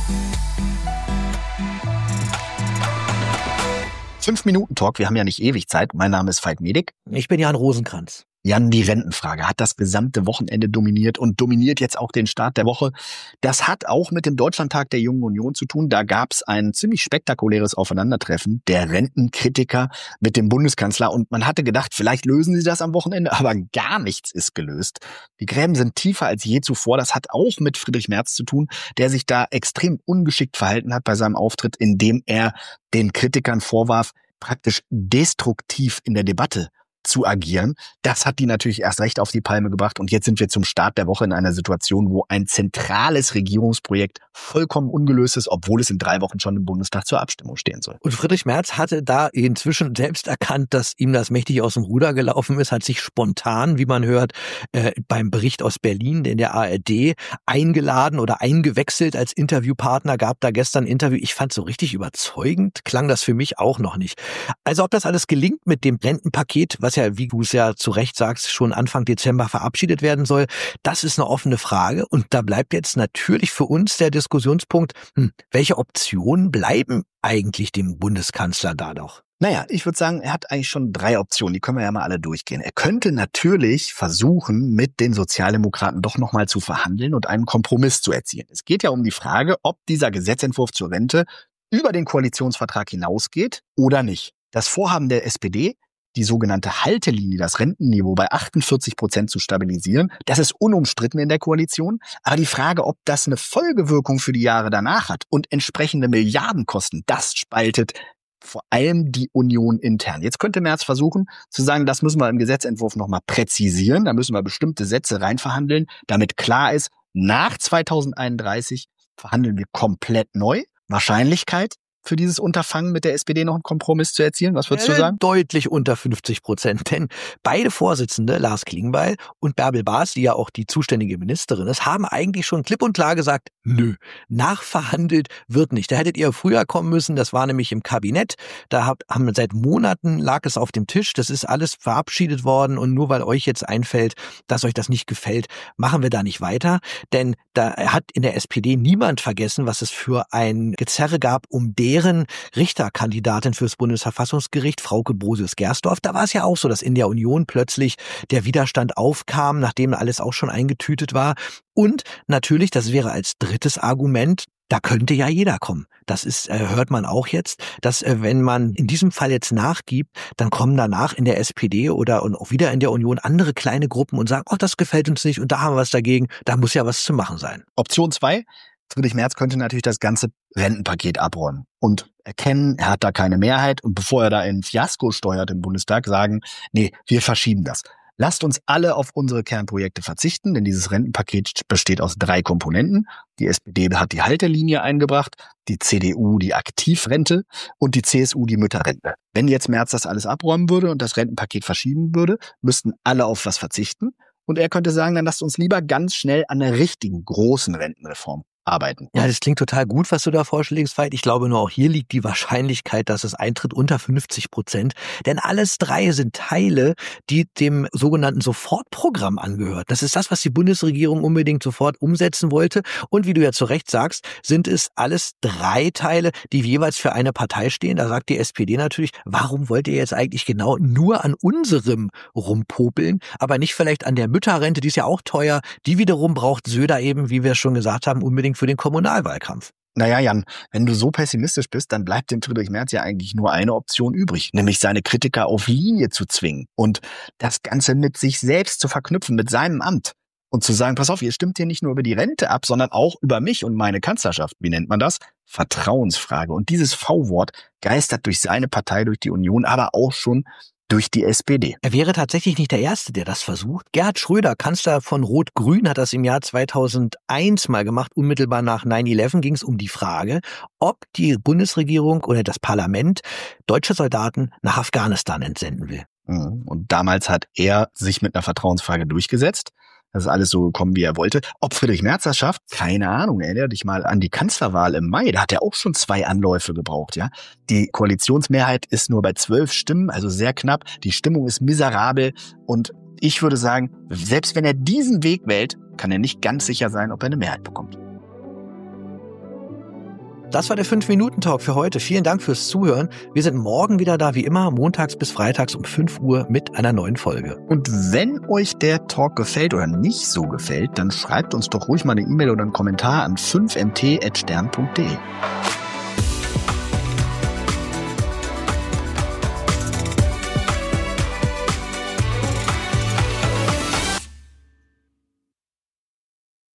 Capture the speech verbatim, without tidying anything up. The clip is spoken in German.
Fünf-Minuten-Talk, wir haben ja nicht ewig Zeit. Mein Name ist Veit Medik. Ich bin Jan Rosenkranz. Jan, die Rentenfrage hat das gesamte Wochenende dominiert und dominiert jetzt auch den Start der Woche. Das hat auch mit dem Deutschlandtag der Jungen Union zu tun. Da gab es ein ziemlich spektakuläres Aufeinandertreffen der Rentenkritiker mit dem Bundeskanzler. Und man hatte gedacht, vielleicht lösen sie das am Wochenende, aber gar nichts ist gelöst. Die Gräben sind tiefer als je zuvor. Das hat auch mit Friedrich Merz zu tun, der sich da extrem ungeschickt verhalten hat bei seinem Auftritt, indem er den Kritikern vorwarf, praktisch destruktiv in der Debatte zu agieren. Das hat die natürlich erst recht auf die Palme gebracht. Und jetzt sind wir zum Start der Woche in einer Situation, wo ein zentrales Regierungsprojekt vollkommen ungelöst ist, obwohl es in drei Wochen schon im Bundestag zur Abstimmung stehen soll. Und Friedrich Merz hatte da inzwischen selbst erkannt, dass ihm das mächtig aus dem Ruder gelaufen ist, hat sich spontan, wie man hört, äh, beim Bericht aus Berlin in der A R D eingeladen oder eingewechselt als Interviewpartner, gab da gestern ein Interview. Ich fand so richtig überzeugend, klang das für mich auch noch nicht. Also ob das alles gelingt mit dem Rentenpaket, was ja, wie du es ja zu Recht sagst, schon Anfang Dezember verabschiedet werden soll, das ist eine offene Frage. Und da bleibt jetzt natürlich für uns der Diskussionspunkt, hm, welche Optionen bleiben eigentlich dem Bundeskanzler da noch? Naja, ich würde sagen, er hat eigentlich schon drei Optionen, die können wir ja mal alle durchgehen. Er könnte natürlich versuchen, mit den Sozialdemokraten doch nochmal zu verhandeln und einen Kompromiss zu erzielen. Es geht ja um die Frage, ob dieser Gesetzentwurf zur Rente über den Koalitionsvertrag hinausgeht oder nicht. Das Vorhaben der S P D, die sogenannte Haltelinie, das Rentenniveau bei achtundvierzig Prozent zu stabilisieren, das ist unumstritten in der Koalition. Aber die Frage, ob das eine Folgewirkung für die Jahre danach hat und entsprechende Milliardenkosten, das spaltet vor allem die Union intern. Jetzt könnte Merz versuchen zu sagen, das müssen wir im Gesetzentwurf nochmal präzisieren, da müssen wir bestimmte Sätze reinverhandeln, damit klar ist, nach zweitausendeinunddreißig verhandeln wir komplett neu. Wahrscheinlichkeit für dieses Unterfangen mit der S P D noch einen Kompromiss zu erzielen? Was würdest äh, du sagen? Deutlich unter fünfzig Prozent. Denn beide Vorsitzende, Lars Klingbeil und Bärbel Bas, die ja auch die zuständige Ministerin ist, haben eigentlich schon klipp und klar gesagt, nö, nachverhandelt wird nicht. Da hättet ihr früher kommen müssen, das war nämlich im Kabinett. Da habt, haben seit Monaten lag es auf dem Tisch, das ist alles verabschiedet worden und nur weil euch jetzt einfällt, dass euch das nicht gefällt, machen wir da nicht weiter. Denn da hat in der S P D niemand vergessen, was es für ein Gezerre gab um deren Richterkandidatin fürs Bundesverfassungsgericht, Frauke Brosius-Gersdorf. Da war es ja auch so, dass in der Union plötzlich der Widerstand aufkam, nachdem alles auch schon eingetütet war. Und natürlich, das wäre als drittes Argument, da könnte ja jeder kommen. Das ist, äh, hört man auch jetzt, dass äh, wenn man in diesem Fall jetzt nachgibt, dann kommen danach in der S P D oder und auch wieder in der Union andere kleine Gruppen und sagen, oh, das gefällt uns nicht und da haben wir was dagegen, da muss ja was zu machen sein. Option zwei. Friedrich Merz könnte natürlich das ganze Rentenpaket abräumen und erkennen, er hat da keine Mehrheit und bevor er da ein Fiasko steuert im Bundestag, sagen, nee, wir verschieben das. Lasst uns alle auf unsere Kernprojekte verzichten, denn dieses Rentenpaket besteht aus drei Komponenten. Die S P D hat die Haltelinie eingebracht, die C D U die Aktivrente und die C S U die Mütterrente. Wenn jetzt Merz das alles abräumen würde und das Rentenpaket verschieben würde, müssten alle auf was verzichten. Und er könnte sagen, dann lasst uns lieber ganz schnell an der richtigen großen Rentenreform arbeiten. Ja, das klingt total gut, was du da vorschlägst, Veit. Ich glaube, nur auch hier liegt die Wahrscheinlichkeit, dass es eintritt unter fünfzig Prozent. Denn alles drei sind Teile, die dem sogenannten Sofortprogramm angehört. Das ist das, was die Bundesregierung unbedingt sofort umsetzen wollte. Und wie du ja zu Recht sagst, sind es alles drei Teile, die jeweils für eine Partei stehen. Da sagt die S P D natürlich, warum wollt ihr jetzt eigentlich genau nur an unserem rumpopeln, aber nicht vielleicht an der Mütterrente, die ist ja auch teuer. Die wiederum braucht Söder eben, wie wir schon gesagt haben, unbedingt für den Kommunalwahlkampf. Naja, Jan, wenn du so pessimistisch bist, dann bleibt dem Friedrich Merz ja eigentlich nur eine Option übrig, nämlich seine Kritiker auf Linie zu zwingen und das Ganze mit sich selbst zu verknüpfen, mit seinem Amt und zu sagen, pass auf, ihr stimmt hier nicht nur über die Rente ab, sondern auch über mich und meine Kanzlerschaft. Wie nennt man das? Vertrauensfrage. Und dieses V-Wort geistert durch seine Partei, durch die Union, aber auch schon durch die S P D. Er wäre tatsächlich nicht der Erste, der das versucht. Gerhard Schröder, Kanzler von Rot-Grün, hat das im Jahr zweitausendeins mal gemacht. Unmittelbar nach neun elf ging es um die Frage, ob die Bundesregierung oder das Parlament deutsche Soldaten nach Afghanistan entsenden will. Und damals hat er sich mit einer Vertrauensfrage durchgesetzt. Das ist alles so gekommen, wie er wollte. Ob Friedrich Merz das schafft? Keine Ahnung. Erinnere dich mal an die Kanzlerwahl im Mai. Da hat er auch schon zwei Anläufe gebraucht, ja. Die Koalitionsmehrheit ist nur bei zwölf Stimmen, also sehr knapp. Die Stimmung ist miserabel. Und ich würde sagen, selbst wenn er diesen Weg wählt, kann er nicht ganz sicher sein, ob er eine Mehrheit bekommt. Das war der fünf Minuten Talk für heute. Vielen Dank fürs Zuhören. Wir sind morgen wieder da, wie immer, montags bis freitags um fünf Uhr mit einer neuen Folge. Und wenn euch der Talk gefällt oder nicht so gefällt, dann schreibt uns doch ruhig mal eine E-Mail oder einen Kommentar an fünf m t at stern punkt d e.